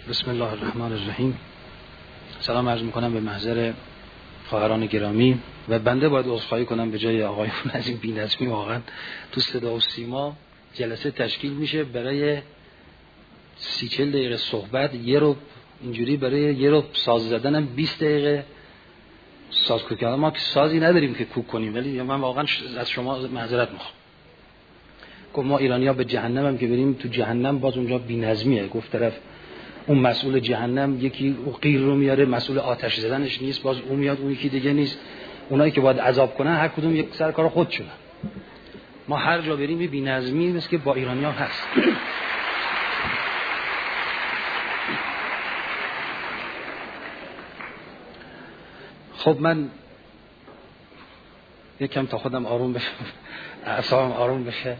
بسم الله الرحمن الرحیم. سلام عرض میکنم به محضر خواهران گرامی و بنده باید عذرخواهی کنم به جای آقایون از این بی‌نظمی. واقعا تو صدا و سیما جلسه تشکیل میشه برای 30-40 دقیقه صحبت، یه رو اینجوری برای یه رو ساز زدنم 20 دقیقه ساز کوک کردن. ما که سازی نداریم که کوک کنیم، ولی من واقعا از شما معذرت میخوام. گفت ما ایرانی‌ها به جهنم هم که بریم تو جهنم باز اونجا بی‌نظمیه. گفت طرف اون مسئول جهنم یکی قیر رو میاره، مسئول آتش زدنش نیست، باز اون میاد، اون یکی دیگه نیست. اونایی که باید عذاب کنن هر کدوم یک سر کار خودشونه. ما هر جا بریم یه بی‌نظمی مثل که با ایرانی‌ها هست. خب من یکم تا خودم آروم بشم، اعصابم آروم بشه.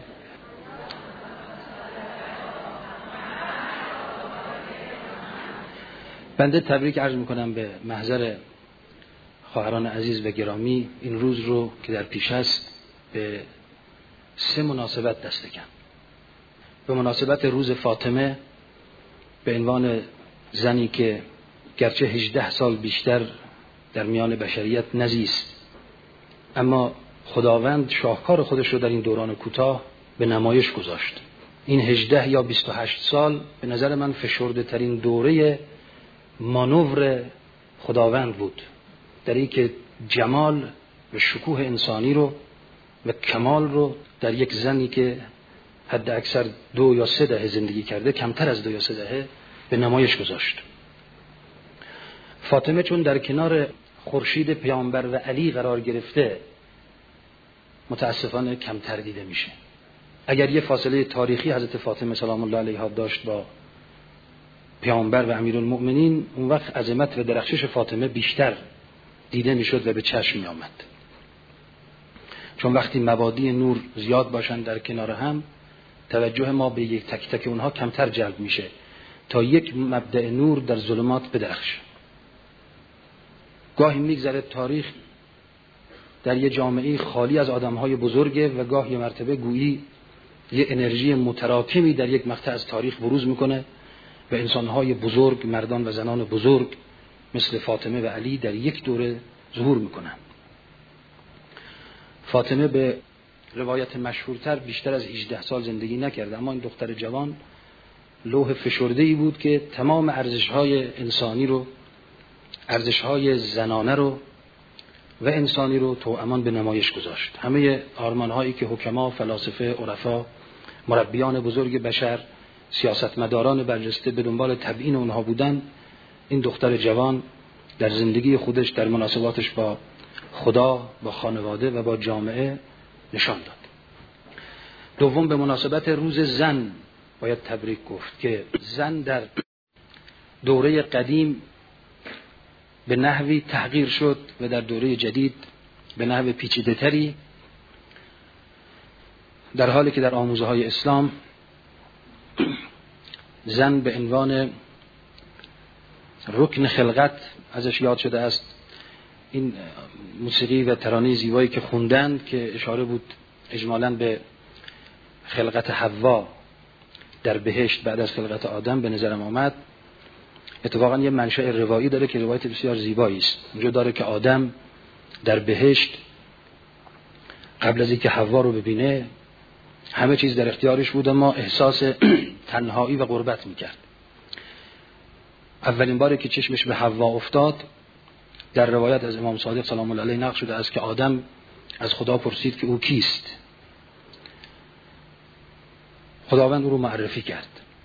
بنده تبریک عرض میکنم به محضر خواهران عزیز و گرامی این روز رو که در پیش است به 3 مناسبت دست کم. به مناسبت روز فاطمه به عنوان زنی که گرچه 18 سال بیشتر در میان بشریت نزیست، اما خداوند شاهکار خودش رو در این دوران کوتاه به نمایش گذاشت. این 18 یا 28 سال به نظر من فشرده ترین دوره مانور خداوند بود، در این که جمال و شکوه انسانی رو و کمال رو در یک زنی که حد اکثر 2 یا 3 دهه زندگی کرده، کمتر از 2 یا 3 دهه، به نمایش گذاشت. فاطمه چون در کنار خورشید پیامبر و علی قرار گرفته متاسفانه کمتر دیده میشه. اگر یه فاصله تاریخی حضرت فاطمه سلام الله علیها داشت با پیامبر و امیرالمؤمنین، اون وقت عظمت و درخشش فاطمه بیشتر دیده میشد و به چشم می آمد. چون وقتی مبادی نور زیاد باشن در کنار هم، توجه ما به یک تک تک اونها کمتر جلب میشه تا یک مبدأ نور در ظلمات بدرخشه. گاهی میگذره تاریخ در یه جامعه خالی از آدمهای بزرگه و گاهی مرتبه گویی یه انرژی متراکمی در یک مقطع از تاریخ بروز میکنه و انسانهای بزرگ، مردان و زنان بزرگ مثل فاطمه و علی در یک دوره ظهور میکنن. فاطمه به روایت مشهورتر بیشتر از 18 سال زندگی نکرده، اما این دختر جوان لوح فشرده‌ای بود که تمام ارزش‌های انسانی رو، ارزش‌های زنانه رو و انسانی رو توامان به نمایش گذاشت. همه آرمان‌هایی که حکما، فلاسفه، عرفا، مربیان بزرگ بشر، سیاستمداران برجسته به دنبال تبیین اونها بودن، این دختر جوان در زندگی خودش، در مناسباتش با خدا، با خانواده و با جامعه نشان داد. دوم، به مناسبت روز زن باید تبریک گفت که زن در دوره قدیم به نحوی تحقیر شد و در دوره جدید به نحو پیچیده‌تری، در حالی که در آموزه‌های اسلام زن به عنوان رکن خلقت ازش یاد شده است. این موسیقی و ترانه زیبایی که خوندن که اشاره بود اجمالاً به خلقت حوا در بهشت بعد از خلقت آدم، به نظرم آمد اتفاقاً یه منشأ روایی داره که روایت بسیار زیبایی است. اونجا داره که آدم در بهشت قبل از اینکه حوا رو ببینه همه چیز در اختیارش بود، اما احساس تنهایی و غربت میکرد. اولین باری که چشمش به حوا افتاد در روایت از امام صادق سلام الله علیه نقل شده است که آدم از خدا پرسید که او کیست. خداوند او رو معرفی کرد.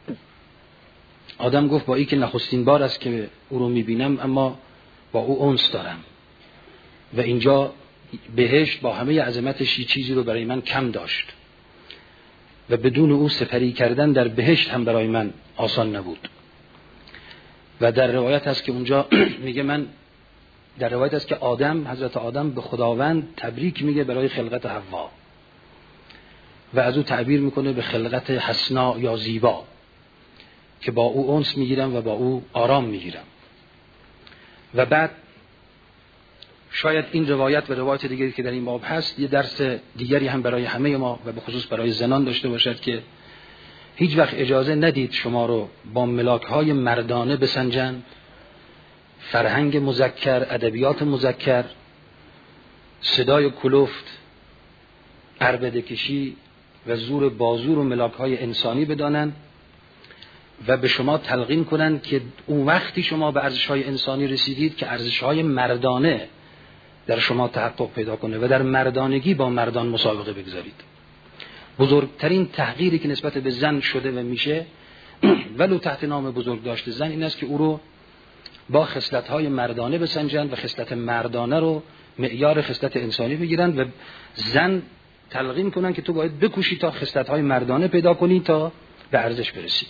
آدم گفت با این که نخستین بار است که او رو میبینم، اما با او انس دارم و اینجا بهشت با همه عظمتش یه چیزی رو برای من کم داشت و بدون او سپری کردن در بهشت هم برای من آسان نبود. و در روایت هست که اونجا میگه من، در روایت هست که آدم، حضرت آدم به خداوند تبریک میگه برای خلقت حوا و از او تعبیر میکنه به خلقت حسنا یا زیبا که با او انس میگیرم و با او آرام میگیرم. و بعد شاید این روایت و روایت دیگری که در این باب هست یه درس دیگری هم برای همه ما و به خصوص برای زنان داشته باشد که هیچ وقت اجازه ندید شما رو با ملاک‌های مردانه بسنجن. فرهنگ مذکر، ادبیات مذکر، صدای کلفت، عربده کشی و زور بازور و ملاک‌های انسانی بدانن و به شما تلقین کنن که اون وقتی شما به ارزش‌های انسانی رسیدید که ارزش‌های مردانه در شما تحقق پیدا کنه و در مردانگی با مردان مسابقه بگذارید. بزرگترین تحقیری که نسبت به زن شده و میشه ولو تحت نام بزرگ داشته زن این است که او رو با خصلت‌های مردانه بسنجن و خصلت مردانه رو معیار خصلت انسانی بگیرن و زن تلقین کنن که تو باید بکوشی تا خصلت‌های مردانه پیدا کنی تا به ارزش برسی.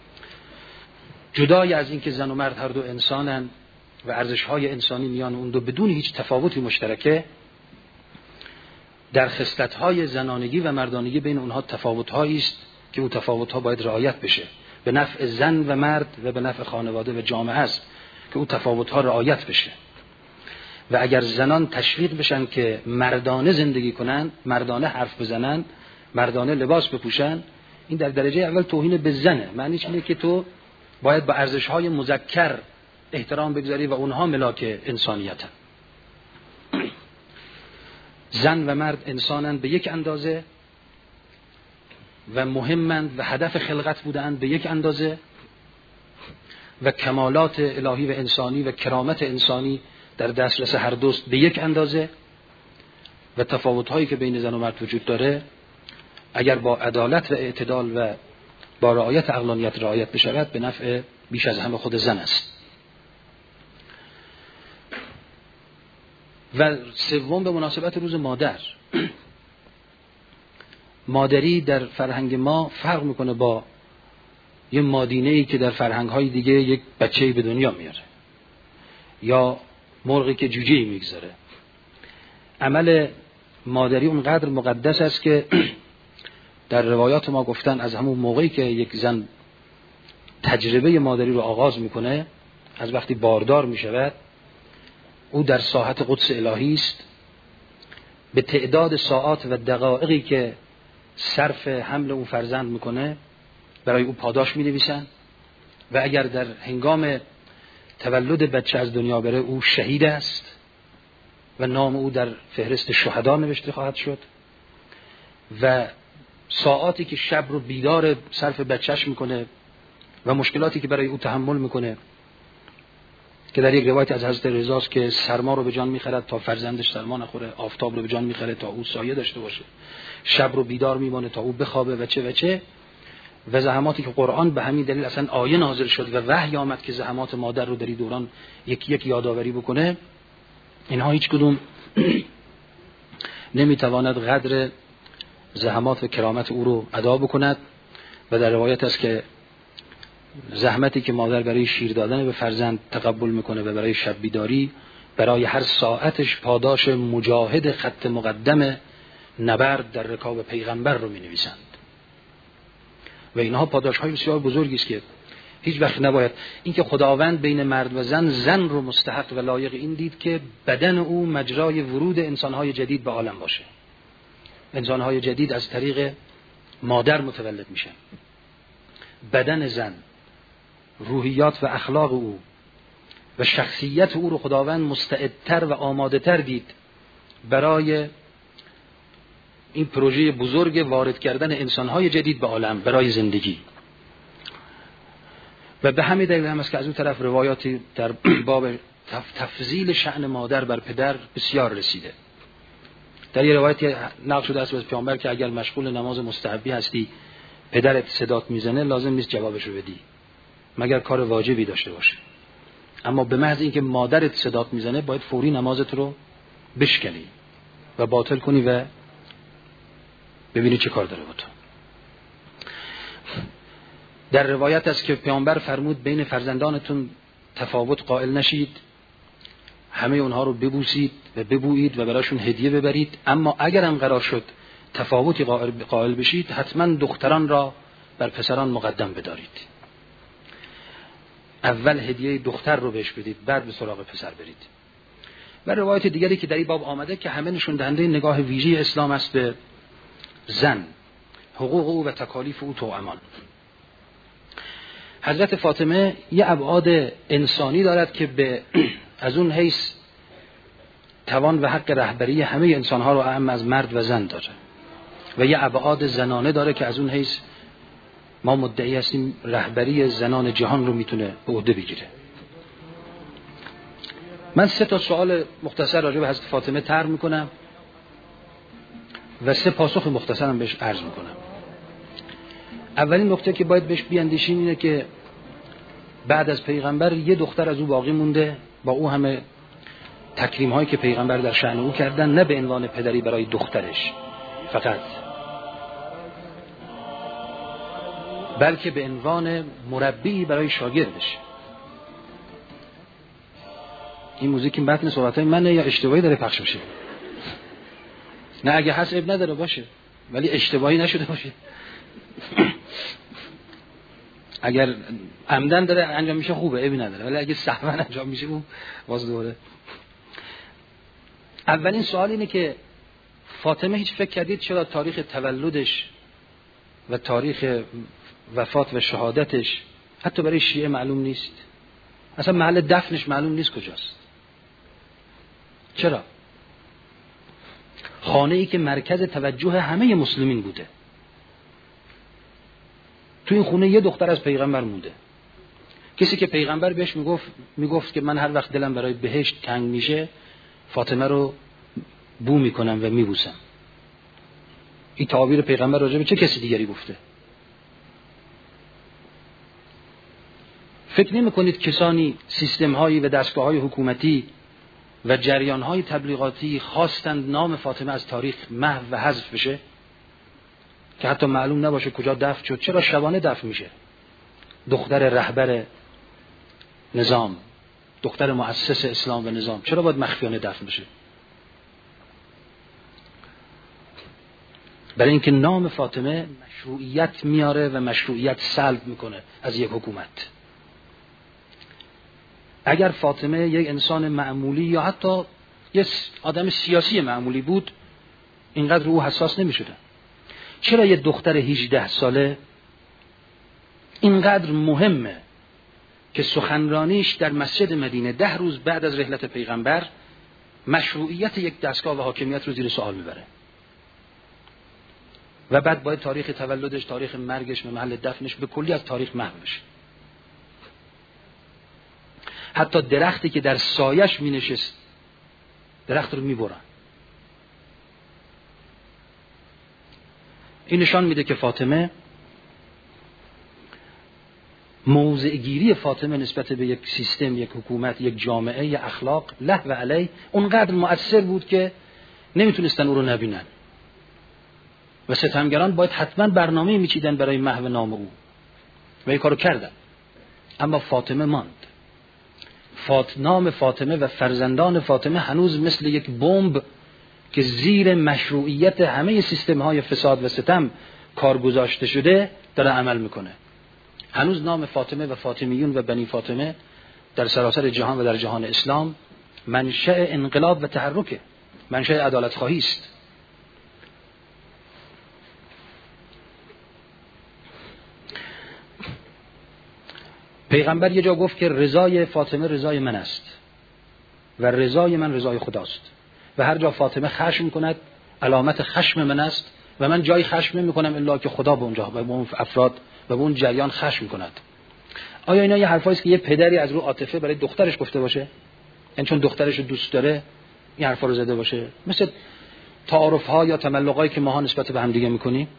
جدای از این که زن و مرد هر دو انسانن و ارزش‌های انسانی میان اون دو بدون هیچ تفاوتی مشترکه، در خصلت‌های زنانگی و مردانگی بین اونها تفاوت‌هایی است که اون تفاوت‌ها باید رعایت بشه. به نفع زن و مرد و به نفع خانواده و جامعه است که اون تفاوت‌ها رعایت بشه. و اگر زنان تشویق بشن که مردانه زندگی کنن، مردانه حرف بزنن، مردانه لباس بپوشن، این در درجه اول توهین به زنه. معنیش اینه که تو باید با ارزش‌های مذکر احترام بگذاری و اونها ملاک انسانیتن. زن و مرد انسانن به یک اندازه و مهمند و هدف خلقت بودند به یک اندازه و کمالات الهی و انسانی و کرامت انسانی در دسترس هر دوست به یک اندازه و تفاوت‌هایی که بین زن و مرد وجود داره اگر با عدالت و اعتدال و با رعایت عقلانیت رعایت بشود به نفع بیش از همه خود زن است. و سوم به مناسبت روز مادر. مادری در فرهنگ ما فرق میکنه با یه مادینه‌ای که در فرهنگ‌های دیگه یک بچه‌ای به دنیا میاره یا مرغی که جوجه‌ای میگذاره. عمل مادری اونقدر مقدس است که در روایات ما گفتن از همون موقعی که یک زن تجربه مادری رو آغاز میکنه، از وقتی باردار میشود، او در ساحت قدس الهی است. به تعداد ساعات و دقایقی که صرف حمل اون فرزند میکنه برای او پاداش مینویسن و اگر در هنگام تولد بچه از دنیا بره او شهید است و نام او در فهرست شهدا نوشته خواهد شد و ساعاتی که شب رو بیدار صرف بچهش میکنه و مشکلاتی که برای او تحمل میکنه که در یک روایت از حضرت رضاست که سرما رو به جان میخرد تا فرزندش سرما نخوره، آفتاب رو به جان میخره تا او سایه داشته باشه، شب رو بیدار میمونه تا او بخوابه و چه و زحماتی که قرآن به همین دلیل اصلا آیه نازل شد و وحی آمد که زحمات مادر رو در این دوران یک یادآوری بکنه. اینها هیچ کدوم نمیتواند قدر زحمات و کرامت او رو ادا بکند و در روایت است که زحمتی که مادر برای شیر دادن به فرزند تقبل میکنه و برای شب بیداری برای هر ساعتش پاداش مجاهد خط مقدم نبرد در رکاب پیغمبر رو مینویسند و اینها پاداش های بسیار بزرگی است که هیچ وقت نباید. اینکه خداوند بین مرد و زن رو مستحق و لایق این دید که بدن او مجرای ورود انسانهای جدید به عالم باشه. انسانهای جدید از طریق مادر متولد میشن. بدن زن، روحیات و اخلاق او و شخصیت او رو خداوند مستعدتر و آماده تر دید برای این پروژه بزرگ وارد کردن انسانهای جدید به عالم برای زندگی. و به همین دلیل هم است که از اون طرف روایاتی در باب تفضیل شأن مادر بر پدر بسیار رسیده. در یه روایتی نقل شده است از پیامبر که اگر مشغول نماز مستحبی هستی پدرت صدات میزنه لازم نیست جوابش رو بدی مگر کار واجبی داشته باشه، اما به محض اینکه مادرت صدات میزنه باید فوری نمازت رو بشکنی و باطل کنی و ببینی چه کار داره با تو. در روایت است که پیامبر فرمود بین فرزندانتون تفاوت قائل نشید، همه اونها رو ببوسید و ببویید و براشون هدیه ببرید، اما اگر هم قرار شد تفاوتی قائل بشید حتما دختران را بر پسران مقدم بدارید. اول هدیه دختر رو بهش بدید بعد به سراغ پسر برید. و روایت دیگری که در این باب آمده که همه نشون دهنده نگاه ویژه اسلام است به زن، حقوق او و تکالیف او توامان. حضرت فاطمه یه ابعاد انسانی دارد که به از اون حیث توان و حق رهبری همه انسانها رو اعم از مرد و زن داره و یه ابعاد زنانه داره که از اون حیث ما مدعی هستیم رهبری زنان جهان رو میتونه به عهده بگیره. من 3 سوال مختصر راجع به حضرت فاطمه طرح میکنم و 3 پاسخ مختصرم بهش عرض میکنم. اولین نکته که باید بهش بیاندیشیم اینه که بعد از پیغمبر یه دختر از او باقی مونده، با او همه تکریم هایی که پیغمبر در شأن او کردن، نه به عنوان پدری برای دخترش فقط، بلکه به عنوان مربی برای شاگردش. این موزیک متن صحبتای منه یا اشتباهی داره پخش میشه؟ نه اگه هست عیب نداره باشه، ولی اشتباهی نشده باشه. اگر عمدن داره انجام میشه خوبه، عیبی نداره، ولی اگه سهوا انجام میشه اون باز دوره. اولین سوال اینه که فاطمه هیچ فکر کردید چرا تاریخ تولدش و تاریخ وفات و شهادتش حتی برای شیعه معلوم نیست؟ اصلا محل دفنش معلوم نیست کجاست. چرا؟ خانه ای که مرکز توجه همه مسلمین بوده، تو این خونه یه دختر از پیغمبر مونده، کسی که پیغمبر بهش میگفت که من هر وقت دلم برای بهشت تنگ میشه فاطمه رو بو میکنم و میبوسم. این تعابیر پیغمبر راجع به چه کسی دیگری گفته؟ فکر نمی کنید کسانی سیستم هایی و دستگاه های حکومتی و جریان های تبلیغاتی خواستند نام فاطمه از تاریخ محو و حذف بشه که حتی معلوم نباشه کجا دفن شد؟ چرا شبانه دفن میشه؟ دختر رهبر نظام، دختر مؤسس اسلام و نظام، چرا باید مخفیانه دفن بشه؟ برای اینکه نام فاطمه مشروعیت میاره و مشروعیت سلب میکنه از یک حکومت. اگر فاطمه یک انسان معمولی یا حتی یک آدم سیاسی معمولی بود، اینقدر رو حساس نمیشده. چرا یه دختر 18 ساله اینقدر مهمه که سخنرانیش در مسجد مدینه 10 روز بعد از رحلت پیغمبر مشروعیت یک دستگاه و حاکمیت رو زیر سوال میبره و بعد باید تاریخ تولدش، تاریخ مرگش و محل دفنش به کلی از تاریخ محو بشه؟ حتی درختی که در سایش می نشست درخت رو می برن. این نشان میده که فاطمه، موضع گیری فاطمه نسبت به یک سیستم، یک حکومت، یک جامعه، یک اخلاق له و علی اونقدر مؤثر بود که نمیتونستن او رو نبینن و ستمگران باید حتما برنامه میچیدن برای محو نام او و این کارو کردن. اما فاطمه ماند. نام فاطمه و فرزندان فاطمه هنوز مثل یک بمب که زیر مشروعیت همه سیستم‌های فساد و ستم کار گذاشته شده داره عمل میکنه. هنوز نام فاطمه و فاطمیون و بنی فاطمه در سراسر جهان و در جهان اسلام منشأ انقلاب و تحرکه، منشأ عدالت خواهی است. پیغمبر یه جا گفت که رضای فاطمه رضای من است و رضای من رضای خداست و هر جا فاطمه خشم کند علامت خشم من است و من جای خشم نمی کنم الا که خدا به اونجا و به اون افراد و به اون جریان خشم کند. آیا اینا یه حرفایی است که یه پدری از رو عاطفه برای دخترش گفته باشه؟ یعنی چون دخترش رو دوست داره این حرفا رو زده باشه؟ مثل تعارف‌ها یا تملقایی که ماها نسبت به هم دیگه می‌کنیم؟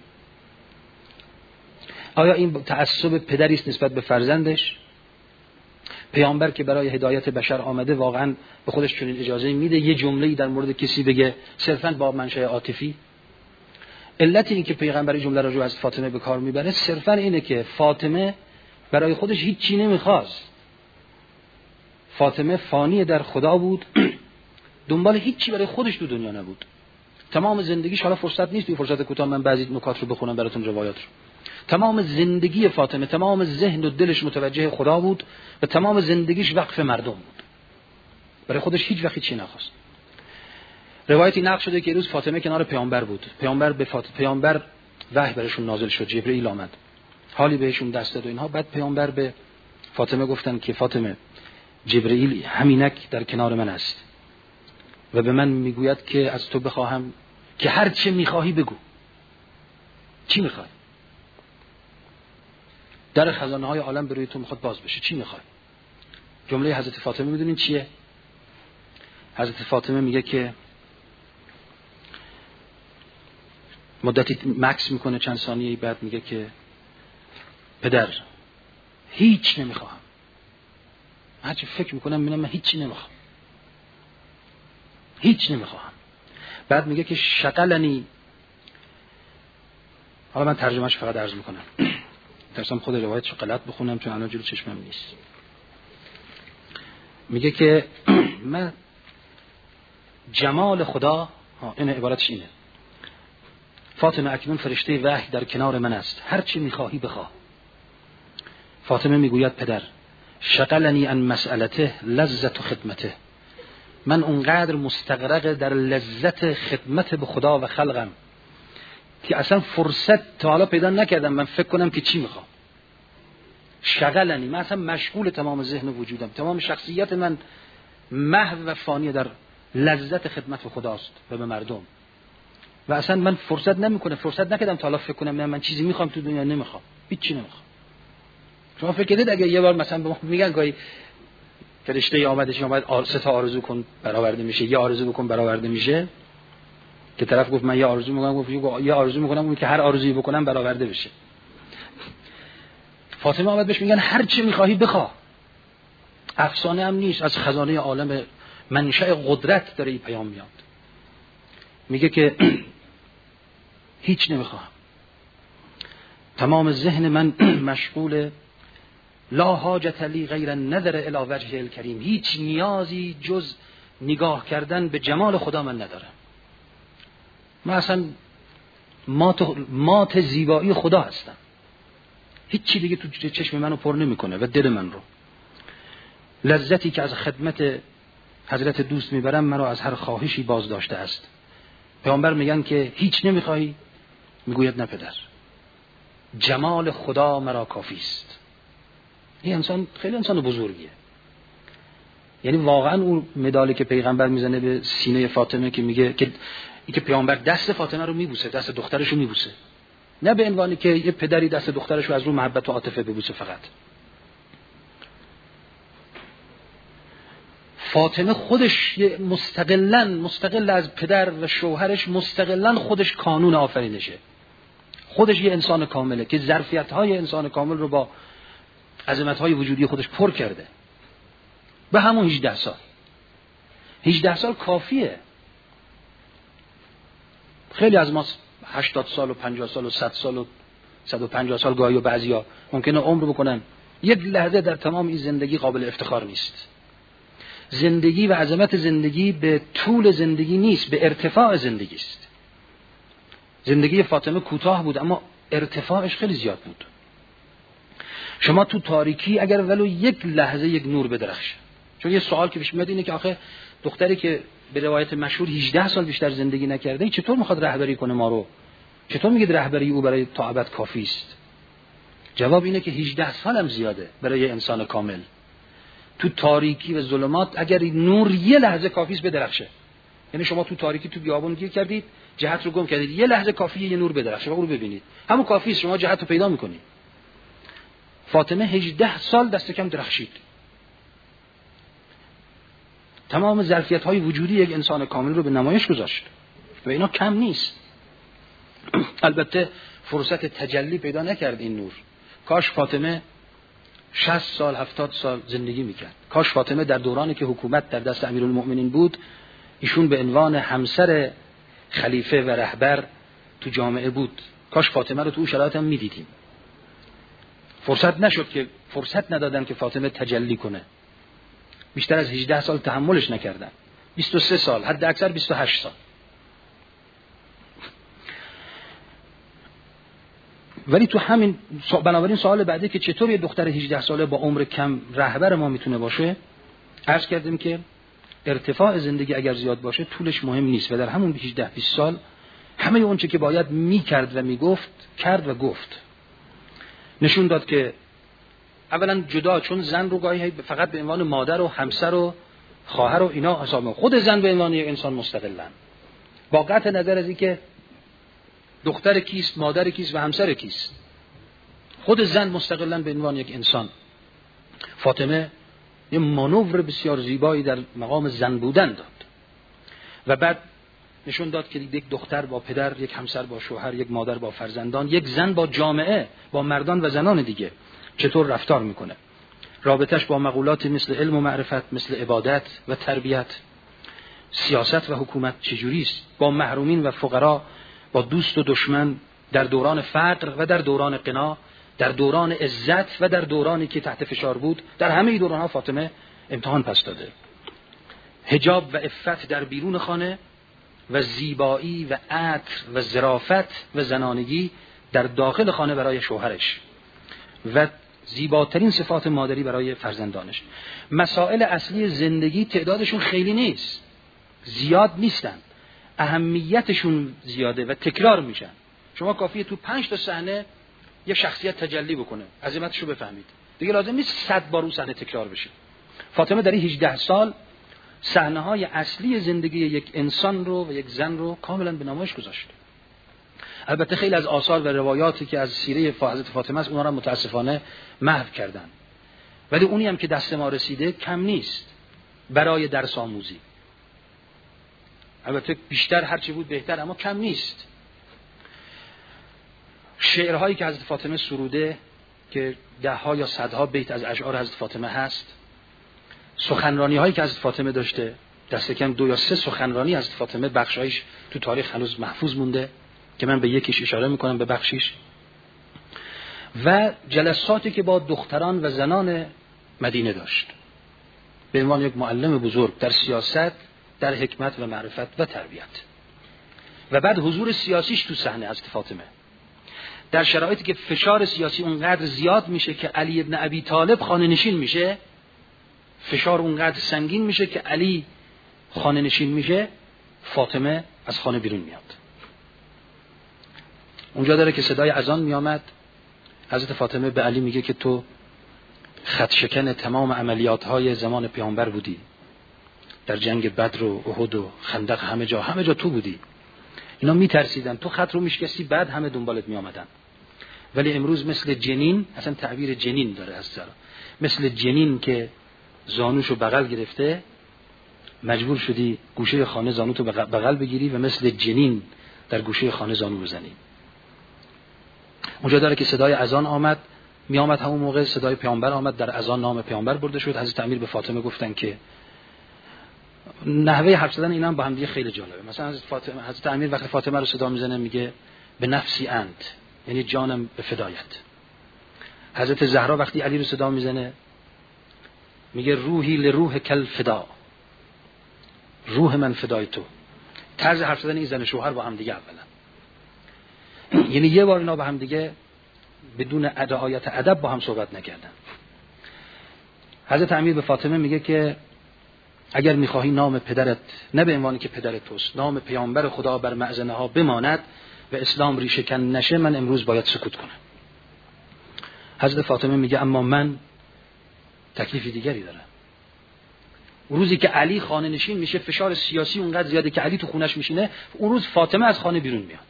آیا این تعصب پدری است نسبت به فرزندش؟ پیامبر که برای هدایت بشر آمده واقعا به خودش چنین اجازه میده یه جمله‌ای در مورد کسی بگه صرفاً با منشأ عاطفی؟ علت این که پیغمبر این جمله رو از فاطمه به کار میبره صرفاً اینه که فاطمه برای خودش هیچ چی نمیخواست. فاطمه فانی در خدا بود، دنبال هیچ چی برای خودش تو دنیا نبود. تمام زندگیش، حالا فرصت نیست، فرصت کوتاه من بعضی نکات رو بخونم براتون، روایات رو. تمام زندگی فاطمه، تمام ذهن و دلش متوجه خدا بود و تمام زندگیش وقف مردم بود. برای خودش هیچ وقت چی نخواست. روایتی نقل شده که روز فاطمه کنار پیامبر بود. پیامبر وحی برشون نازل شد، جبرئیل آمد. حالی بهشون دست داد و اینها. بعد پیامبر به فاطمه گفتن که فاطمه، جبرئیل همینک در کنار من است و به من میگوید که از تو بخواهم که هر چه میخواهی بگو. چی میخوای؟ در خزانه های عالم برای تو میخواد باز بشه، چی میخوای؟ جمله حضرت فاطمه میدونین چیه؟ حضرت فاطمه میگه که مدتی مکس میکنه، چند ثانیه بعد میگه که پدر هیچ نمیخواهم. هرچی فکر میکنم میبینم من هیچی نمیخوام، هیچ نمیخواهم. بعد میگه که شغلنی، حالا من ترجمهش فقط عرض میکنم، درستم خود روایتش غلط بخونم چون الان جلو چشمم نیست. میگه که من جمال خدا، این عبارتش اینه: فاطمه اکنون فرشته وحی در کنار من است، هر چی میخواهی بخواه. فاطمه میگوید پدر شغلنی عن مسئلته لذت و خدمته، من اونقدر مستغرق در لذت خدمت به خدا و خلقم که اصلا فرصت تا حالا پیدا نکردم من فکر کنم که چی میخوام. شغلنی، من اصلا مشغول تمام ذهن و وجودم، تمام شخصیت من محو و فانی در لذت خدمت به خداست و به مردم و اصلا من فرصت نکردم تا حالا فکر کنم من چیزی میخوام تو دنیا. نمیخوام، هیچی نمیخوام. شما فکر کردید اگه یه بار مثلا به ما میگن گاهی فرشته اومد 3 تا آرزو کن برآورده میشه، یه آرزو بکن برآورده میشه، که طرف گفت من یه آرزو میکنم، گفت یه آرزو میکنم اون که هر آرزویی بکنم برآورده بشه. فاطمه اومد بهش میگن هر چی میخواهی بخواه. افسانه هم نیست، از خزانه عالم منشأ قدرت داره این پیام میاد. میگه که هیچ نمیخوام، تمام ذهن من مشغول لا حاجت لی غیر النظر الی وجهه الکریم، هیچ نیازی جز نگاه کردن به جمال خدا من ندارم. من اصلا مات زیبایی خدا هستم، هیچ چی دیگه تو چشم منو پر نمیکنه و دل من رو. لذتی که از خدمت حضرت دوست میبرم مرا از هر خواهشی باز داشته است. پیامبر میگن که هیچ نمیخوای؟ میگوید نه پدر، جمال خدا مرا کافی است. این انسان خیلی انسان بزرگیه. یعنی واقعا اون مدالی که پیغمبر میزنه به سینه فاطمه که میگه که پیامبر دست فاطمه رو میبوسه، دست دخترش رو میبوسه، نه به عنوانی که یه پدری دست دخترش رو از رو محبت و عاطفه ببوسه فقط. فاطمه خودش مستقل از پدر و شوهرش، مستقلا خودش کانون آفرینشه، خودش یه انسان کامله که ظرفیت‌های انسان کامل رو با عظمت‌های وجودی خودش پر کرده. به همون 18 سال کافیه. خیلی از ما 80 سال و 50 سال و 100 سال و 150 سال گاهی و بعضیا ممکنه عمر بکنن، یک لحظه در تمام این زندگی قابل افتخار نیست. زندگی و عظمت زندگی به طول زندگی نیست، به ارتفاع زندگی است. زندگی فاطمه کوتاه بود اما ارتفاعش خیلی زیاد بود. شما تو تاریکی اگر ولو یک لحظه یک نور بدرخشه، چون یه سوال که پیش میاد اینه که آخه دختری که به روایت مشهور 18 سال بیشتر زندگی نکرده چطور میخواد رهبری کنه ما رو؟ چطور میگید رهبری او برای تا ابد کافی است؟ جواب اینه که 18 سال هم زیاده برای انسان کامل. تو تاریکی و ظلمات اگر نور یه لحظه کافی است بدرخشه، یعنی شما تو تاریکی تو بیابون گیر کردید، جهت رو گم کردید، یه لحظه کافیه یه نور بدرخشه، اون رو ببینید، همون کافی است، شما جهت رو پیدا میکنید. فاطمه 18 سال دست کم درخشید. تمام ظرفیت‌های وجودی یک انسان کامل رو به نمایش گذاشت و اینا کم نیست. البته فرصت تجلی پیدا نکرد این نور. کاش فاطمه 60 سال 70 سال زندگی میکرد. کاش فاطمه در دورانی که حکومت در دست امیرالمؤمنین بود، ایشون به عنوان همسر خلیفه و رهبر تو جامعه بود. کاش فاطمه رو تو اون شرایط هم میدیدیم. فرصت نشد، که فرصت ندادن که فاطمه تجلی کنه. بیشتر از 18 سال تحملش نکردن. 23 سال، حد اکثر 28 سال. ولی تو همین بنابراین سوال بعدی که چطور یه دختر 18 ساله با عمر کم رهبر ما میتونه باشه، عرض کردیم که ارتفاع زندگی اگر زیاد باشه طولش مهم نیست و در همون 18-20 سال همه اون چه که باید میکرد و میگفت کرد و گفت. نشون داد که اولا جدا، چون زن رو گاهی فقط به عنوان مادر و همسر و خواهر و اینا حساب می‌کنه، خود زن به عنوان یک انسان مستقلن، با قطع نظر از اینکه دختر کیست، مادر کیست و همسر کیست، خود زن مستقلا به عنوان یک انسان. فاطمه یه مانور بسیار زیبایی در مقام زن بودن داد و بعد نشون داد که یک دختر با پدر، یک همسر با شوهر، یک مادر با فرزندان، یک زن با جامعه، با مردان و زنان دیگه چطور رفتار میکنه. رابطش با مقولات مثل علم و معرفت، مثل عبادت و تربیت، سیاست و حکومت چجوریست، با محرومین و فقرا، با دوست و دشمن، در دوران فقر و در دوران غنا، در دوران عزت و در دورانی که تحت فشار بود. در همه دوران‌ها فاطمه امتحان پس داده. حجاب و عفت در بیرون خانه و زیبایی و عطر و ظرافت و زنانگی در داخل خانه برای شوهرش و زیباترین صفات مادری برای فرزندانش. مسائل اصلی زندگی تعدادشون خیلی نیست، زیاد نیستن، اهمیتشون زیاده و تکرار میشن. شما کافیه تو 5 تا صحنه یه شخصیت تجلی بکنه، عظمتشو بفهمید، دیگه لازم نیست 100 بار اون صحنه تکرار بشه. فاطمه در 18 سال صحنه‌های اصلی زندگی یک انسان رو و یک زن رو کاملا به نمایش گذاشته. البته خیلی از آثار و روایاتی که از سیره حضرت فاطمه است، اونها را متاسفانه محو کردن، ولی اونی هم که دست ما رسیده کم نیست برای درس آموزی. البته بیشتر هرچی بود بهتر، اما کم نیست. شعرهایی که حضرت فاطمه سروده که 10 یا 100 بیت از اشعار حضرت فاطمه هست، سخنرانی هایی که حضرت فاطمه داشته، دست کم 2 یا 3 سخنرانی حضرت فاطمه بخشایش تو تاریخ هنوز محفوظ مونده که من به یکیش اشاره میکنم، به بخشیش، و جلساتی که با دختران و زنان مدینه داشت به عنوان یک معلم بزرگ در سیاست، در حکمت و معرفت و تربیت. و بعد حضور سیاسیش تو صحنه حضرت فاطمه در شرایطی که فشار سیاسی اونقدر زیاد میشه که علی ابن ابی طالب خانه نشین میشه، فشار اونقدر سنگین میشه که علی خانه نشین میشه، فاطمه از خانه بیرون میاد. اونجا داره که صدای اذان میامد، حضرت فاطمه به علی میگه که تو خط شکن تمام عملیات های زمان پیامبر بودی، در جنگ بدر و احد و خندق همه جا تو بودی، اینا میترسیدن تو خط رو میشکستی بعد همه دنبالت میامدن، ولی امروز مثل جنین، اصلا تعبیر جنین داره از سر، مثل جنین که زانوشو بغل گرفته مجبور شدی گوشه خانه زانوتو بغل بگیری و مثل جنین در گوشه خانه زانو بزنی. اونجا داره که صدای اذان آمد، می آمد همون موقع صدای پیامبر آمد، در اذان نام پیامبر برده شد. حضرت امیر به فاطمه گفتن که نحوه حرف زدن اینا هم با هم دیگه خیلی جالبه. مثلا حضرت امیر وقتی فاطمه رو صدا میزنه میگه به نفسی انت، یعنی جانم به فدایت. حضرت زهرا وقتی علی رو صدا میزنه میگه روحی لروح کل فدا، روح من فدای تو. طرز حرف زدن این زن شوهر با هم دیگه اولا، یعنی یه بار اینا با هم دیگه بدون رعایت ادب با هم صحبت نکردن. حضرت امیر به فاطمه میگه که اگر میخواهی نام پدرت نه به عنوانی که پدر توست، نام پیامبر خدا بر معزنه ها بماند و اسلام ریشه کن نشه، من امروز باید سکوت کنم. حضرت فاطمه میگه اما من تکلیف دیگری دارم. روزی که علی خانه نشین میشه، فشار سیاسی اونقدر زیاده که علی تو خونش میشینه، اون روز فاطمه از خانه بیرون میاد.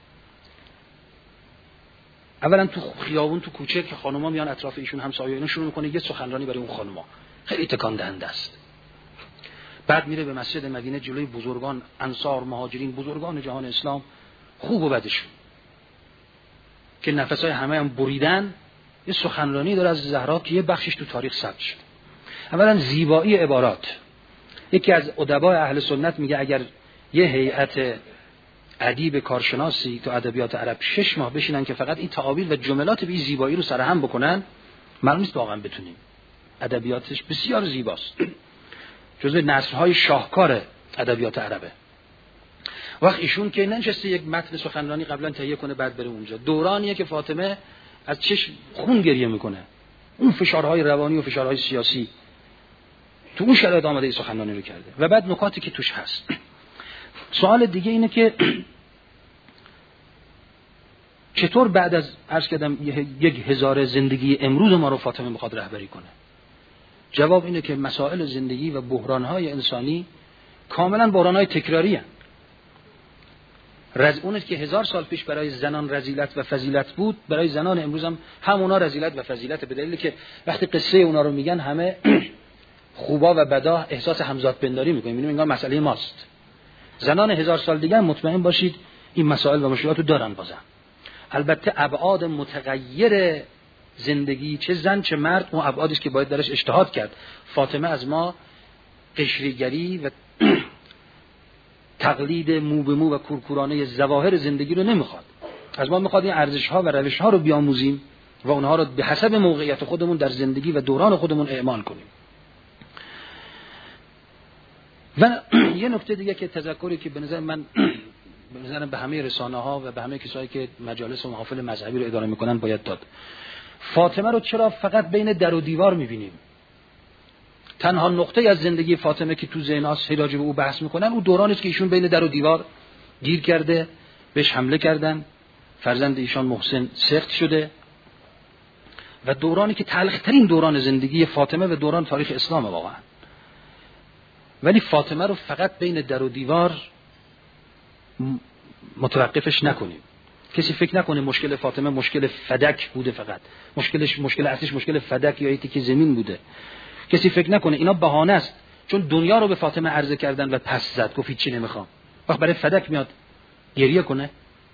اولا تو خیابون، تو کوچه که خانوما میان اطراف ایشون همسایه اینا، شروع میکنه یه سخنرانی برای اون خانوما، خیلی تکان دهنده است. بعد میره به مسجد مدینه جلوی بزرگان انصار، مهاجرین، بزرگان جهان اسلام، خوب و بدشون که نفسای همه هم بریدن، یه سخنرانی داره از زهرا که یه بخشش تو تاریخ ثبت شد. اولا زیبایی عبارات. یکی از ادبای اهل سنت میگه اگر یه هیئت ادیب کارشناسی تو ادبیات عرب 6 ماه بشینن که فقط این تعابیر و جملات به زیبایی رو سرهم بکنن، معلوم نیست واقعا بتونیم. ادبیاتش بسیار زیباست، جزو نثرهای شاهکار ادبیات عربه. وقت ایشون که ننشسته یک متن سخنرانی قبلا تهیه کنه بعد بره اونجا، دورانیه که فاطمه از چشم خون گریه میکنه، اون فشارهای روانی و فشارهای سیاسی تو اون شرایط آماده سخنرانی رو کرده و بعد نکاتی که توش هست. سوال دیگه اینه که چطور بعد از عرض کردم 1000 زندگی امروز ما رو فاطمه میخواد رهبری کنه؟ جواب اینه که مسائل زندگی و بحران‌های انسانی کاملا بحران‌های تکراری هستند. اونه که 1000 سال پیش برای زنان رذیلت و فضیلت بود، برای زنان امروز هم همونا رذیلت و فضیلت، به دلیلی که وقتی قصه اونا رو میگن همه خوبا و بدا احساس همزاد پنداری میکنیم، میبینیم انگار مسئله ماست. زنان 1000 سال دیگه مطمئن باشید این مسائل و مشکلات رو دارن بازم. البته ابعاد متغیر زندگی چه زن چه مرد اون ابعادی است که باید درش اجتهاد کرد. فاطمه از ما قشریگری و تقلید مو به مو و کورکورانه ظواهر زندگی رو نمیخواد. از ما میخواد این ارزش‌ها و روش‌ها رو بیاموزیم و اونها رو به حسب موقعیت خودمون در زندگی و دوران خودمون اعمال کنیم. و یه نکته دیگه که تذکری که به نظر به همه رسانه‌ها و به همه کسایی که مجالس و محافل مذهبی رو اداره میکنن باید داد. فاطمه رو چرا فقط بین در و دیوار میبینیم؟ تنها نقطه از زندگی فاطمه که تو ذهن‌هاست راجع به او بحث میکنن اون دورانی است که ایشون بین در و دیوار گیر کرده، بهش حمله کردن، فرزند ایشان محسن سقط شده و دورانی که تلخ‌ترین دوران زندگی فاطمه و دوران تاریخ اسلام واقعا. ولی فاطمه رو فقط بین در و دیوار متوقفش نکنیم. کسی فکر نکنه مشکل فاطمه مشکل فدک بوده، فقط مشکل اصلیش مشکل فدک یا ایتی که زمین بوده. کسی فکر نکنه اینا بهانه است، چون دنیا رو به فاطمه عرضه کردن و پس زد، گفت هیچی نمیخوام. وقت برای فدک میاد گریه کنه.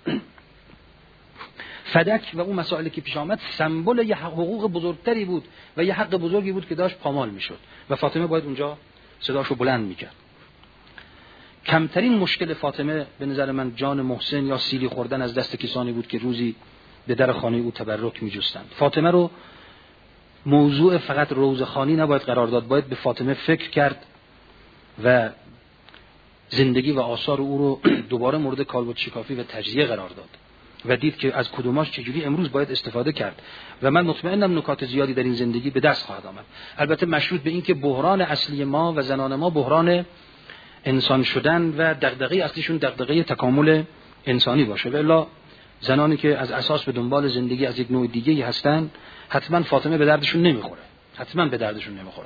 فدک و اون مسائلی که پیش آمد سمبل یه حقوق بزرگتری بود و یه حق بزرگی بود که داشت پامال میشد و فاطمه باید اونجا صداشو بلند میکرد. کمترین مشکل فاطمه به نظر من جان محسن یا سیلی خوردن از دست کسانی بود که روزی به در خانه او تبرک میجستند. فاطمه رو موضوع فقط روزخوانی نباید قرار داد، باید به فاطمه فکر کرد و زندگی و آثار او رو دوباره مورد کالبد شکافی و تجزیه قرار داد و دید که از کدوماش چجوری امروز باید استفاده کرد و من مطمئنم نکات زیادی در این زندگی به دست خواهد آمد. البته مشروط به این که بحران اصلی ما و زنان ما بحران انسان شدن و دغدغه اصلیشون دغدغه تکامل انسانی باشه، و الا زنانی که از اساس به دنبال زندگی از یک نوع دیگه‌ای هستن حتما فاطمه به دردشون نمیخوره، حتما به دردشون نمیخوره.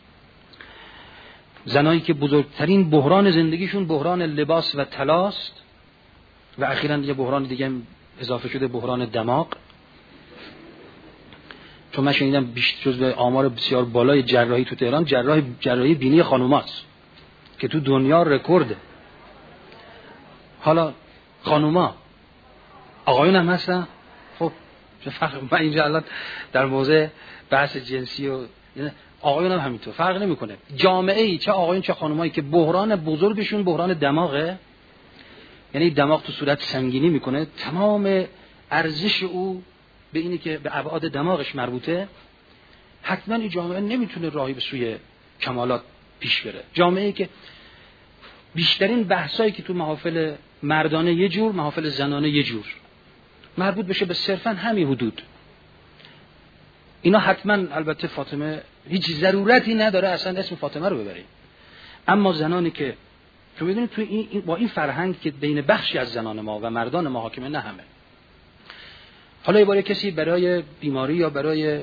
زنایی که بزرگترین بحران زندگیشون بحران لباس و طلاست و اخیراً یه بحران دیگه اضافه شده، بحران دماغ. چون من شنیدم جزو آمار بسیار بالای جراحی تو تهران جراحی بینی خانوماست که تو دنیا رکورده. حالا خانوما آقایون هم هستن. خب چه فرق من اینجا الان در موضوع بحث جنسی و آقایون هم همینطور فرق نمیکنه. جامعه ای چه آقایون چه خانومایی که بحران بزرگشون بحران دماغه، یعنی دماغ تو صورت سنگینی میکنه، تمام ارزش او به اینی که به ابعاد دماغش مربوطه، حتما این جامعه نمیتونه راهی به سوی کمالات پیش بره. جامعه‌ای که بیشترین بحثایی که تو محافل مردانه یه جور، محافل زنانه یه جور مربوط بشه به صرفاً همین حدود، اینا حتما البته فاطمه هیچ ضرورتی نداره اصلا اسم فاطمه رو ببریم. اما زنانی که تو میدونید تو این با این فرهنگ که بین بخشی از زنان ما و مردان ما حاکمه، نه همه. حالا یه بار کسی برای بیماری یا برای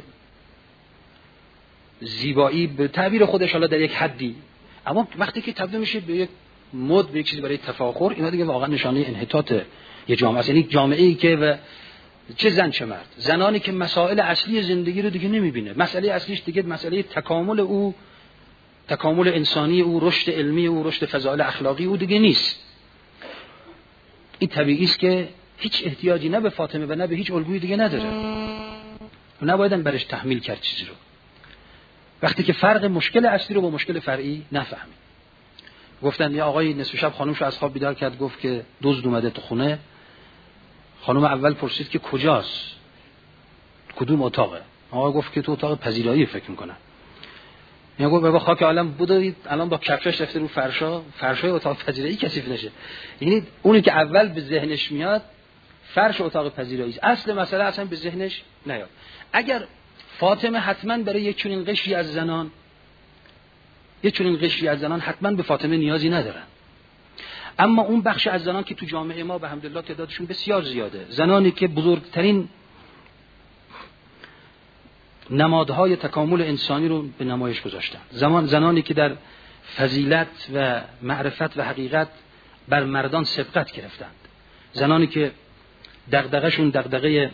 زیبایی به تعبیر خودش حالا در یک حدی، اما وقتی که تبدیل میشه به یک مد، به یک چیزی برای تفاخر، اینا دیگه واقعا نشانه انحطاط یه جامعه است. یعنی جامعه‌ای که و چه زن چه مرد، زنانی که مسائل اصلی زندگی رو دیگه نمیبینه، مسئله اصلیش دیگه مسئله تکامل او، تکامل انسانی او، رشد علمی او، رشد فضائل اخلاقی او دیگه نیست. این طبیعی است که هیچ احتیاجی نه به فاطمه و نه به هیچ الگویی دیگه نداره و نبایدن برش تحمیل کرد چیزی رو وقتی که فرق مشکل اصلی رو با مشکل فرعی نفهمید. گفتن یه آقای نصف شب خانومش از خواب بیدار کرد، گفت که دزد اومده تو خونه. خانم اول پرسید که کجاست، کدوم اتاقه؟ آقا گفت که تو اتاق پذیرایی فکر میکنم. میگه گفت بابا خاک عالم بودید الان با کفشش رفته رو فرشای اتاق پذیرایی کثیف نشه. یعنی اونی که اول به ذهنش میاد فرش اتاق پذیرایی است، اصل مسئله اصلا به ذهنش نیاد. اگر فاطمه حتما برای یک چنین قشری از زنان حتما به فاطمه نیازی ندارن، اما اون بخش از زنان که تو جامعه ما به حمدالله تعدادشون بسیار زیاده، زنانی که بزرگترین نمادهای تکامل انسانی رو به نمایش گذاشتن، زنانی که در فضیلت و معرفت و حقیقت بر مردان سبقت گرفتند، زنانی که دغدغه‌شون دغدغه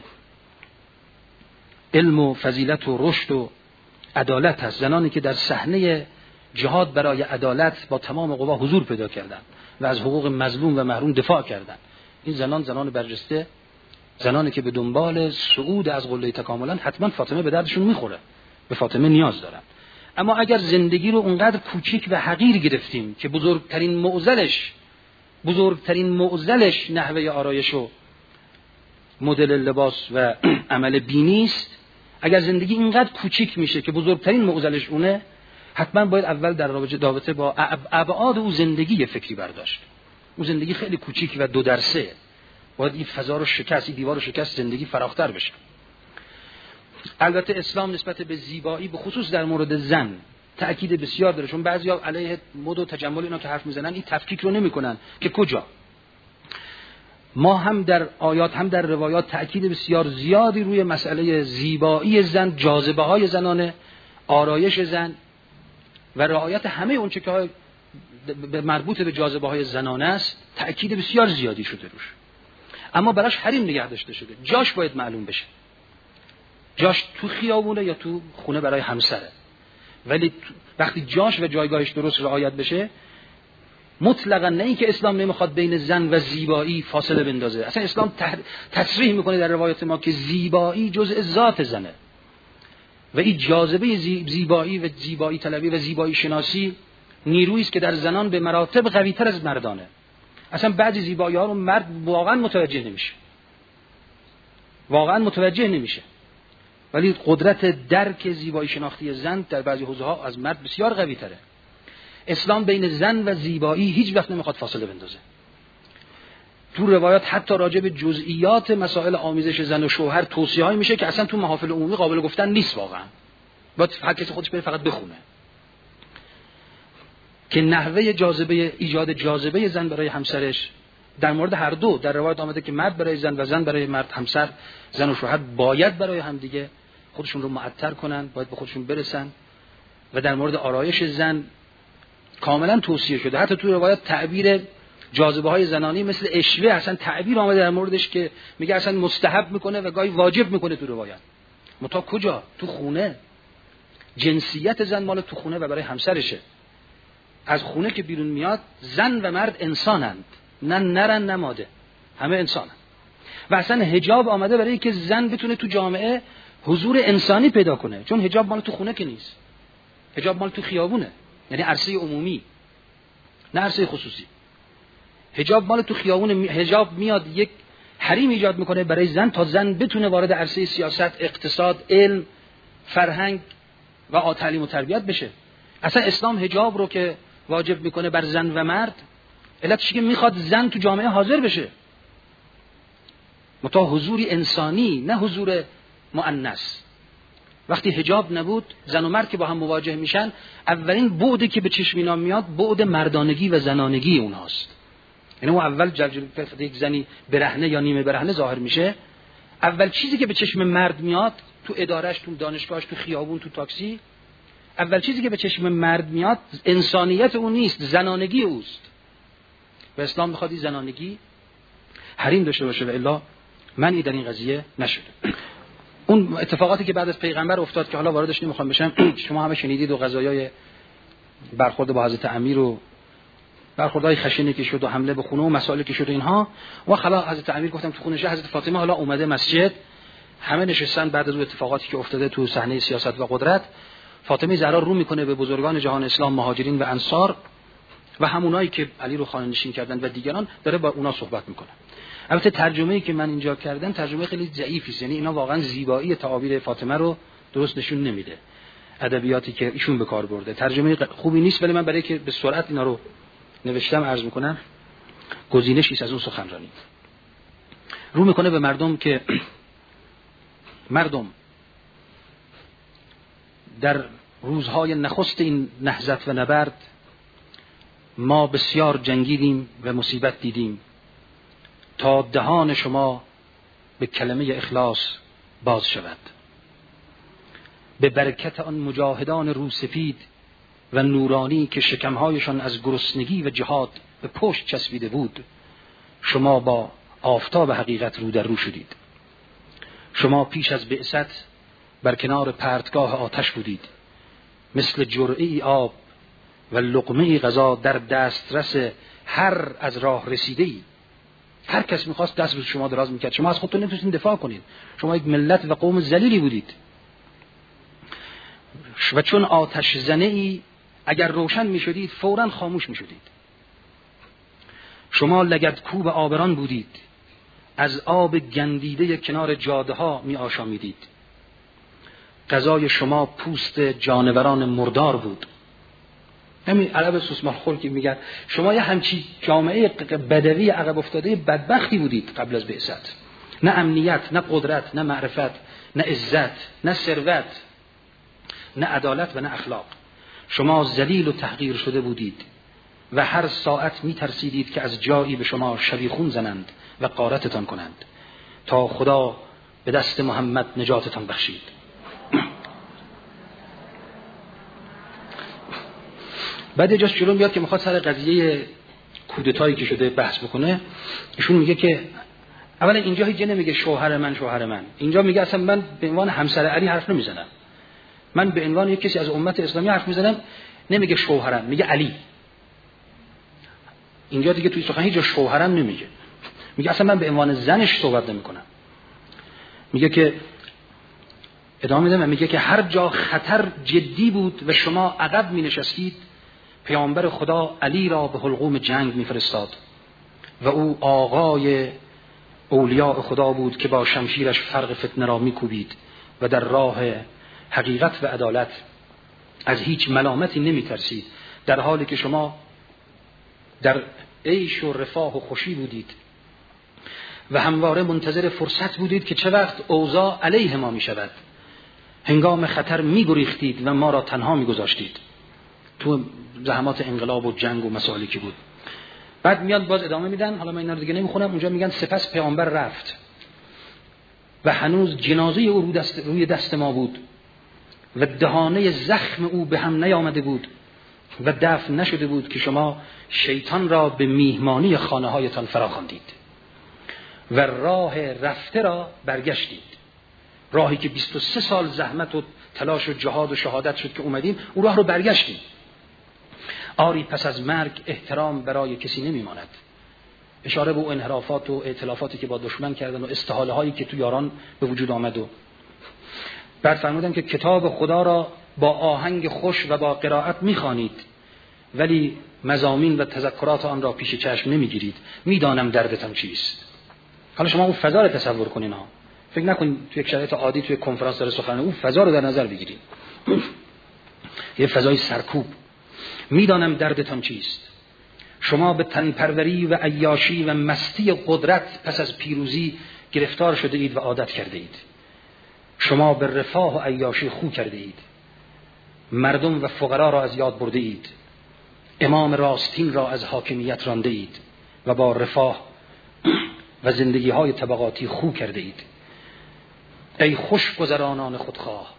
علم و فضیلت و رشد و عدالت هست، زنانی که در صحنه جهاد برای عدالت با تمام قوا حضور پیدا کردند و از حقوق مظلوم و محروم دفاع کردند. این زنان برجسته، زنانی که به دنبال صعود از قله تکاملن، حتما فاطمه به دردشون میخوره، به فاطمه نیاز دارن. اما اگر زندگی رو اونقدر کوچیک و حقیر گرفتیم که بزرگترین معضلش نحوه آرایش و مدل لباس و عمل بینی است، اگر زندگی اینقدر کوچیک میشه که بزرگترین معضلش اونه، حتما باید اول در رابطه با ابعاد او زندگی فکری برداشت. اون زندگی خیلی کوچیک و دو درسه، باید این فضا رو شکست، این دیوار رو شکست، زندگی فراختر بشه. البته اسلام نسبت به زیبایی به خصوص در مورد زن تأکید بسیار داره، چون بعضیا علیه مد و تجمل اینا که حرف میزنن این تفکیک رو نمیکنن که کجا. ما هم در آیات هم در روایات تأکید بسیار زیادی روی مسئله زیبایی زن، جاذبه های زنانه، آرایش زن و رعایت همه اون چه که مربوط به جاذبه های زنانه است تأکید بسیار زیادی شده روش. اما براش حریم نگه داشته شده، جاش باید معلوم بشه، جاش تو خیابونه یا تو خونه برای همسره. ولی وقتی جاش و جایگاهش درست رعایت بشه، مطلقا نه اینکه اسلام نمیخواد بین زن و زیبایی فاصله بندازه، اصلا اسلام تصریح میکنه در روایت ما که زیبایی جزء ذات زنه و این جاذبه زیبایی و زیبایی طلبی و زیبایی شناسی نیرویی است که در زنان به مراتب قوی‌تر از مردانه. اصلا بعضی زیبایی‌ها رو مرد واقعا متوجه نمیشه، ولی قدرت درک زیبایی شناختی زن در بعضی حوزه‌ها از مرد بسیار قوی‌تره. اسلام بین زن و زیبایی هیچ وقت نمیخواد فاصله بندازه. تو روایات حتی راجع به جزئیات مسائل آمیزش زن و شوهر توصیه‌ای میشه که اصلا تو محافل عمومی قابل گفتن نیست واقعا. باید هر کسی خودش بره فقط بخونه. که نحوه ایجاد جاذبه زن برای همسرش در مورد هر دو در روایت آمده که مرد برای زن و زن برای مرد، همسر زن و شوهر باید برای همدیگه خودشون رو معطر کنن، باید به خودشون برسن. و در مورد آرایش زن کاملا توصیه شده. حتی تو روایت تعبیر جاذبه های زنانی مثل اشوه اصلا تعبیر آمده در موردش که میگه اصلا مستحب میکنه و گاهی واجب میکنه تو روایت. متا کجا؟ تو خونه. جنسیت زن مال تو خونه و برای همسرشه. از خونه که بیرون میاد زن و مرد انسانند، نه نرن نه ماده، همه انسانند. و اصلا حجاب آمده برای که زن بتونه تو جامعه حضور انسانی پیدا کنه، چون حجاب مال تو خونه که نیست، حجاب مال تو خیابونه، یعنی عرصه عمومی نه عرصه خصوصی. حجاب مال تو خیابون، حجاب میاد یک حریم ایجاد میکنه برای زن تا زن بتونه وارد عرصه سیاست، اقتصاد، علم، فرهنگ و تعلیم و تربیت بشه. اصلا اسلام حجاب رو که واجب میکنه بر زن و مرد، علتش که میخواد زن تو جامعه حاضر بشه، متا حضوری انسانی نه حضور مؤنث. وقتی حجاب نبود زن و مرد که با هم مواجه میشن، اولین بعدی که به چشم اینا میاد بعد مردانگی و زنانگی اونهاست. یعنی اون اول یک زنی برهنه یا نیمه برهنه ظاهر میشه، اول چیزی که به چشم مرد میاد تو ادارهش، تو دانشگاهش، تو خیابون، تو تاکسی، اول چیزی که به چشم مرد میاد انسانیت اون نیست، زنانگی اوست. و اسلام میخواد این زنانگی حریم داشته باشه و الا منعی در این قضیه نشده. اون اتفاقاتی که بعد از پیغمبر افتاد که حالا واردش نمیخوام بشم، شما همه شنیدید، و قضایای برخورد با حضرت امیر و برخوردهای خشنی که شد و حمله به خونه و مسائلی که شد اینها. و خلا حضرت امیر گفتم تو خونه‌ش، حضرت فاطمه حالا اومده مسجد، همه نشستن بعد از اون اتفاقاتی که افتاده تو صحنه سیاست و قدرت. فاطمه زهرا رو میکنه به بزرگان جهان اسلام، مهاجرین و انصار و همونایی که علی رو خانه نشین کردن و دیگران، داره با اونا صحبت میکنه. البته ترجمه‌ای که من اینجا کردم ترجمه خیلی ضعیفی است، یعنی اینا واقعا زیبایی تعابیر فاطمه رو درست نشون نمیده. ادبیاتی که ایشون به کار برده ترجمه خوبی نیست، ولی من برای که به سرعت اینا رو نوشتم عرض میکنم، گزینشی از اون سخنرانی. رو میکنه به مردم که مردم در روزهای نخست این نهضت و نبرد ما بسیار جنگیدیم و مصیبت دیدیم تا دهان شما به کلمه اخلاص باز شود. به برکت آن مجاهدان روسپید و نورانی که شکمهایشان از گرسنگی و جهاد به پشت چسبیده بود، شما با آفتاب حقیقت رو در رو شدید. شما پیش از بعثت بر کنار پرتگاه آتش بودید، مثل جرعه‌ای آب و لقمه‌ای غذا در دسترس هر از راه رسیده‌ای. هر کس می‌خواست دست به شما دراز می‌کرد، شما از خودتون نمی‌تونستید دفاع کنید. شما یک ملت و قوم ذلیلی بودید و چون آتش زنه‌ای اگر روشن می‌شدید فوراً خاموش می‌شدید. شما لگدکوب آبران بودید، از آب گندیده کنار جاده‌ها می‌آشامیدید. غذای شما پوست جانوران مردار بود. همین عرب سوسمار خور که میگن شما یه همچی جامعه بدوی عقب افتاده بدبختی بودید قبل از بعثت. نه امنیت، نه قدرت، نه معرفت، نه عزت، نه ثروت، نه عدالت و نه اخلاق. شما ذلیل و تحقیر شده بودید و هر ساعت میترسیدید که از جایی به شما شبیخون زنند و غارتتان کنند تا خدا به دست محمد نجاتتان بخشید. بعد جاش جلو میاد که میخواد سر قضیه کودتایی که شده بحث بکنه. ایشون میگه که اولا اینجا هیچ نمیگه شوهر من، اینجا میگه اصلا من به عنوان همسر علی حرف نمیزنم، من به عنوان یک کسی از امت اسلامی حرف میزنم. نمیگه شوهرم، میگه علی. اینجا دیگه توی سخن هیچ شوهرم نمیگه، میگه اصلا من به عنوان زنش صحبت نمیکنم. میگه که ادامه میده، میگه که هر جا خطر جدی بود و شما عقب مینشستید، پیامبر خدا علی را به حلقوم جنگ میفرستاد و او آقای اولیاء خدا بود که با شمشیرش فرق فتنه را میکوبید و در راه حقیقت و عدالت از هیچ ملامتی نمیترسید، در حالی که شما در عیش و رفاه و خوشی بودید و همواره منتظر فرصت بودید که چه وقت اوضاع علیه ما میشود. هنگام خطر میگریختید و ما را تنها میگذاشتید. تو زحمات انقلاب و جنگ و مسائلی که بود. بعد میاد باز ادامه میدن، حالا من اینا رو دیگه نمیخونم. اونجا میگن سپس پیامبر رفت و هنوز جنازه او روی دست ما بود و دهانه زخم او به هم نیامده بود و دفن نشده بود که شما شیطان را به میهمانی خانه هایتان فراخواندید و راه رفته را برگشتید. راهی که 23 سال زحمت و تلاش و جهاد و شهادت شد که اومدیم، اون راه رو برگشتیم. آری پس از مرگ احترام برای کسی نمیماند. اشاره به انحرافات و ائتلافاتی که با دشمن کردن و استحاله هایی که تو یاران به وجود آمد. و بعد فرمودن که کتاب خدا را با آهنگ خوش و با قرائت میخوانید ولی مضامین و تذکرات آن را پیش چشم نمیگیرید. میدانم دردتان چیست. حالا شما اون فضا رو تصور کنین ها. فکر نکنید تو یک شرایط عادی توی کنفرانس داره سخنرانی، اون فضا رو در نظر بگیرید. یه فضای سرکوب. میدانم دردتان چیست. شما به تنپروری و عیاشی و مستی قدرت پس از پیروزی گرفتار شده اید و عادت کرده اید. شما به رفاه و عیاشی خو کرده اید. مردم و فقرا را از یاد برده اید. امام راستین را از حاکمیت رانده اید و با رفاه و زندگی های طبقاتی خو کرده اید. ای خوشگذرانان خودخواه،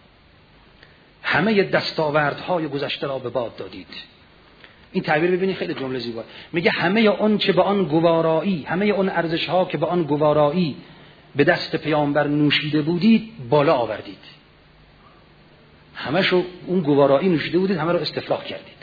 همه دستاوردهای گذشته را به باد دادید. این تعبیر ببینید خیلی جمله زیبا. میگه همه اون چه به آن گوارایی، همه اون ارزش ها که به آن گوارایی به دست پیامبر نوشیده بودید بالا آوردید. همه‌شو اون گوارایی نوشیده بودید، همه رو استفراغ کردید.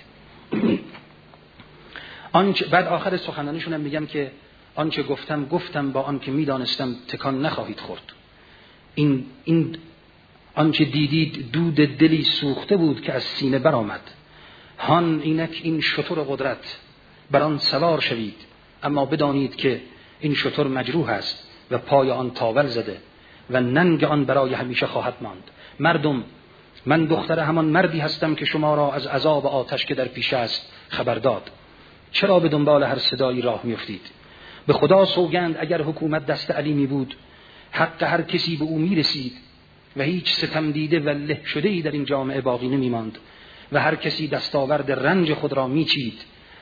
بعد آخر سخنرانیشون هم میگم که آنچه گفتم با آن که میدانستم تکان نخواهید خورد. این آنچه دیدید دود دلی سوخته بود که از سینه برآمد. هان اینک این شتر قدرت، بر آن سوار شوید، اما بدانید که این شتر مجروح است و پای آن تاول زده و ننگ آن برای همیشه خواهد ماند. مردم، من دختر همان مردی هستم که شما را از عذاب آتش که در پیش است خبر داد. چرا به دنبال هر صدایی راه میافتید؟ به خدا سوگند اگر حکومت دست علی می بود، حق هر کسی به او می رسید و هیچ ستم دیده و له شده ای در این جامعه باقی نمی ماند و هر کسی دستاورد رنج خود را می چید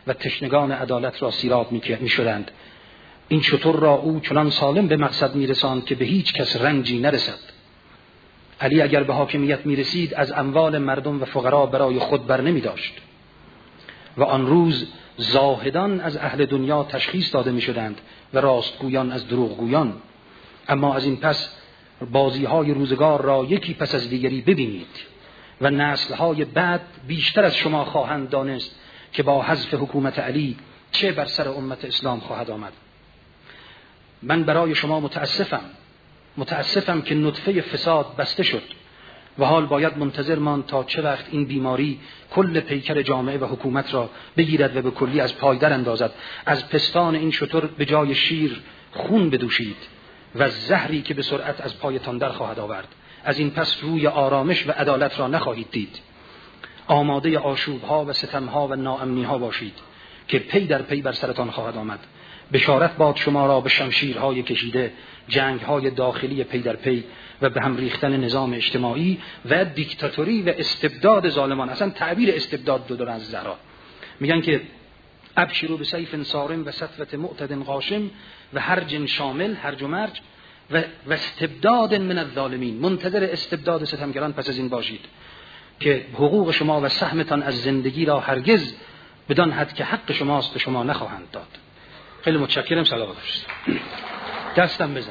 و تشنگان عدالت را سیراب می‌شدند. این شتر را او چنان سالم به مقصد می‌رساند که به هیچ کس رنجی نرسد. علی اگر به حاکمیت می‌رسید از اموال مردم و فقرا برای خود بر نمی‌داشت و آن روز زاهدان از اهل دنیا تشخیص داده می‌شدند و راستگویان از دروغگویان. اما از این پس بازی‌های روزگار را یکی پس از دیگری ببینید و نسل‌های بعد بیشتر از شما خواهند دانست که با حذف حکومت علی چه بر سر امت اسلام خواهد آمد. من برای شما متاسفم که نطفه فساد بسته شد و حال باید منتظر ماند تا چه وقت این بیماری کل پیکر جامعه و حکومت را بگیرد و به کلی از پای در اندازد. از پستان این شتر به جای شیر خون بدوشید و زهری که به سرعت از پایتان در خواهد آورد. از این پس روی آرامش و عدالت را نخواهید دید. آماده آشوب‌ها و ستم‌ها و ناامنی‌ها باشید که پی در پی بر سرتان خواهد آمد. بشارت باد شما را به شمشیرهای کشیده، جنگ‌های داخلی پی در پی و به هم ریختن نظام اجتماعی و دیکتاتوری و استبداد ظالمان. اصلا تعبیر استبداد دو دارن از زهرا. میگن که ابشروا بسیف صارم و سطوة معتد قاشم و هرج شامل، هرج و مرج و استبداد من الظالمین. منتظر استبداد ستمگران پس از این باشید که حقوق شما و سهمتان از زندگی را هرگز بدان حد که حق شماست به شما نخواهند داد. خیلی متشکرم. صلوات بفرستید. دستم بزن.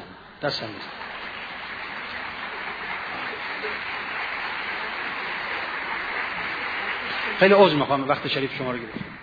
خیلی عذر میخوام وقت شریف شما رو گرفتم.